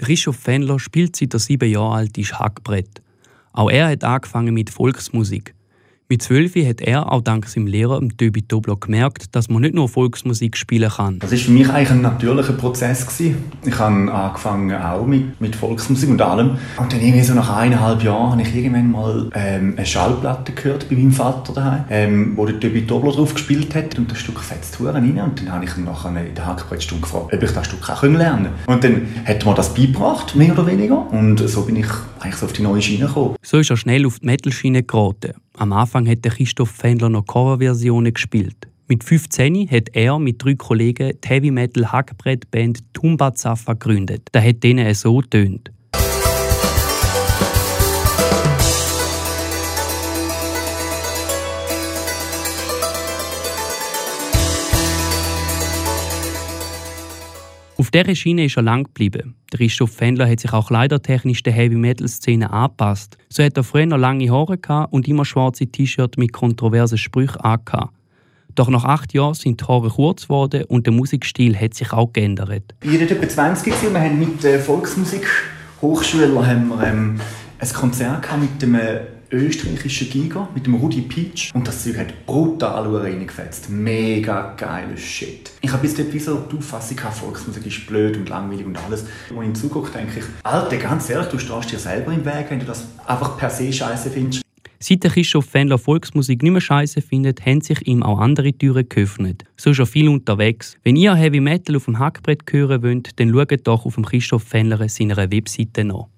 Christoph Fendler spielt seit er 7 Jahre alt ist Hackbrett. Auch er hat angefangen mit Volksmusik. Mit 12 hat er, auch dank seinem Lehrer, Töbi Tobler, gemerkt, dass man nicht nur Volksmusik spielen kann. Das war für mich eigentlich ein natürlicher Prozess. Ich habe angefangen auch mit Volksmusik und allem. Und dann irgendwie so nach 1,5 Jahren habe ich irgendwann mal eine Schallplatte gehört bei meinem Vater daheim, wo der Töbi Tobler drauf gespielt hat. Und das Stück fetzt rein. Und dann habe ich ihn nachher in der Hackbrettstunde gefragt, ob ich das Stück auch lernen kann. Und dann hat er mir das beigebracht, mehr oder weniger. Und so bin ich eigentlich so auf die neue Schiene gekommen. So ist er schnell auf die Metal-Schiene geraten. Am Anfang hat Christoph Fendler noch Coverversionen gespielt. Mit 15 hat er mit 3 Kollegen die Heavy-Metal-Hackbrett-Band Tumba Zaffa gegründet. Das hat denen so getönt. Auf dieser Schiene ist er lang geblieben. Christoph Fendler hat sich auch kleidertechnisch der Heavy-Metal-Szene angepasst. So hat er früher noch lange Haare und immer schwarze T-Shirts mit kontroversen Sprüchen angehabt. Doch nach 8 Jahren sind die Haare kurz geworden und der Musikstil hat sich auch geändert. Ich war etwa 20 und wir haben mit der Volksmusik-Hochschule ein Konzert mit dem österreichischen Giga, mit dem Rudi Peach. Und das Zeug hat brutal reingefetzt. Mega geiles Shit. Ich habe bis dort wie so die Auffassung gehabt, Volksmusik ist blöd und langweilig und alles. Als ich ihm zugucke, denke ich, Alter, ganz ehrlich, du stehst dir selber im Weg, wenn du das einfach per se scheiße findest. Seit der Christoph Fendler Volksmusik nicht mehr scheiße findet, haben sich ihm auch andere Türen geöffnet. So ist er viel unterwegs. Wenn ihr Heavy Metal auf dem Hackbrett hören wollt, dann schaut doch auf dem Christoph Fendler seiner Webseite nach.